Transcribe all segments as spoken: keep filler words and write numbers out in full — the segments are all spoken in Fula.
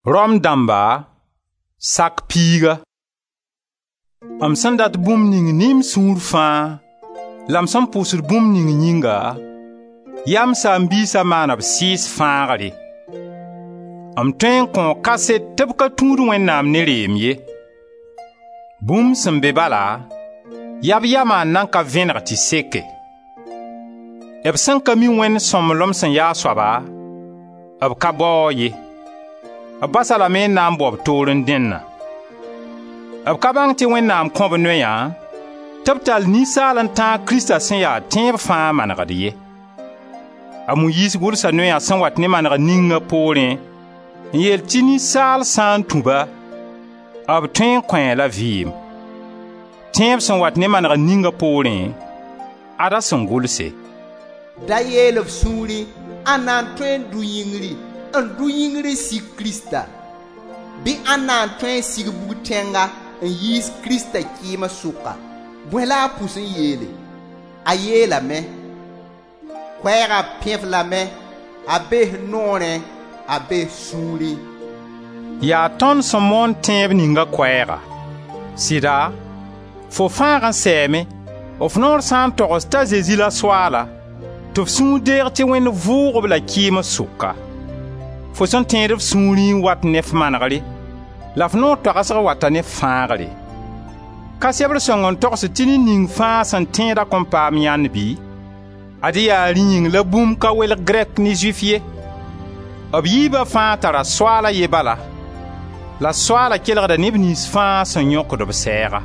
Rom damba sak piiga. Am sẽn dat bũmb ning nim sũur fãa, la m sẽn pʋʋsd bũmb ning yĩnga, yam saam-biisã maan b sɩɩs fãagre. M tõe n kõo kaset tɩ b ka tũud Wẽnnaam ne reem ye. Bũmb sẽn be bala, yab yama n nan ka vẽneg tɩ seke. B sẽn ka mi Wẽnd sõmblem sẽn yaa soaba, b ka bao ye. B basa lame n na n bao b toor n dẽnna. B ka bãng tɩ Wẽnnaam kõ b noyã tɩ b tall ninsaal n tãag Krista sẽn yaa tẽeb fãa manegd ye. A Moyiis gʋlsa noyã sẽn wat ne maneg ninga poorẽ n yeel tɩ ninsaal sã n tũ-ba, b tõe n kõ la vɩɩm. Tẽeb sẽn wat ne maneg ninga poorẽ, ada sẽn gʋlse. Da yeel b sũuri a na n tõe n dũ yĩngri n dũ yĩngri sig Krista, bɩ a na n tõe n sig bug-tẽnga n yiis Krista kɩɩmã sʋka. Bõe la a pʋs n yeele? A yeelame: koɛɛgã pẽf lame, a bes noorẽ, a bes sũuri. Yaa tõnd sẽn moon tẽeb ninga koɛɛga. Sɩda, fo fãag n sɛɛme, f noor sã n togs t'a Zezi la Soaala, tɩ f sũur deeg tɩ Wẽnd vʋʋg-b la kɩɩmã sʋka. Fo sẽn tẽed f sũurẽ n wat ne f manegre, la f noor toagsg wata ne f fãagre. Ka sebr sõng n togs tɩ ne ning fãa sẽn tẽeda kõn paam yãnd bɩ? Ad yaa rẽ yĩng la bũmb ka welg Grɛk ne Zuif ye. B yiibã fãa tara Soaala ye bala, la Soaala kelgda neb nins fãa sẽn yõkd b sɛɛga.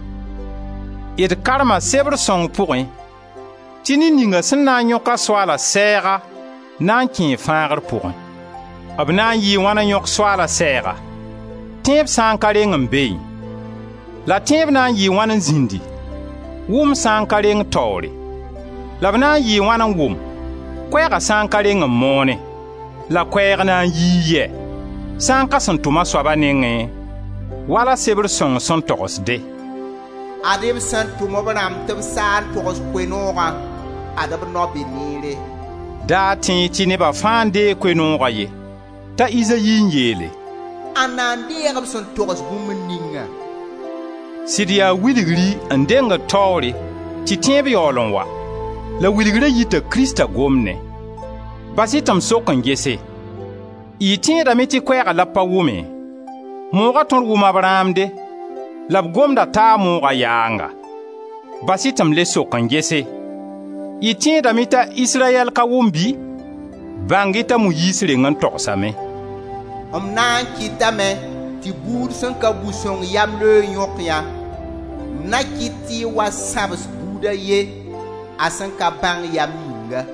D karma sebr sõng pʋgẽ tɩ ne ninga sẽn na n yõka Soaala sɛɛga na n kẽ fãagr pʋgẽ. B na n yɩɩ wãn n yõk Soaala sɛɛga, tẽeb sã n ka reng n beẽ. La tẽeb na n yɩɩ wãn n zĩndi, wʋm sã n ka reng taoore. La b na n yɩɩ wãn n wʋm, koɛɛgã sã n ka reng n moone. La koɛɛg na n yɩɩ yɛ, sã n ka sẽn tʋma soaba nengẽ, wala sebr sõng sẽn togsde. Ad b sẽn tʋm b rãmb tɩ b sã n togs koe-noogã, ad b nao be neere. Daa tẽ tɩ nebã fãa n dee koe-noogã ye, t'a Izayi n yeele: a na n deeg b sẽn togs bũmb ninga. Sɩd yaa wilgri n dengd taoore tɩ tẽeb yaool n wa, la wilgrã yita Krista gomne. Bas-y tɩ m sok n gese: y tẽedame tɩ koɛɛgã la pa wʋme, moogã tõr wʋma b rãamde, la b gomda taa moogã yaanga. Bas-y tɩ m le sok n gese: y tẽedame t'a Israyɛl ka wʋm bɩ? Bãng-y t'a Moyiis reng n togsame. M na n kɩtame tɩ buud sẽn ka bu-sõng yam loog yõk yã. M na kɩt tɩ y wa sãbs buudã ye a sẽn ka bãng yam yĩnga.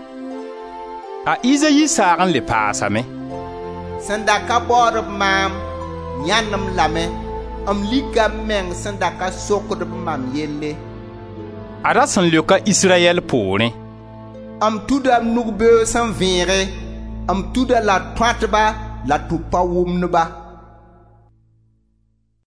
A Izayi saag n le paasame: sẽn da ka baood b maam, yãnem lame, m lika m meng sẽn da ka sokd b mam yelle. Ada sẽn leoka Israyɛl poorẽ: m tuda m nug-beoog sẽn vẽege, m tuda la tõatba la tʋpa wʋmdba.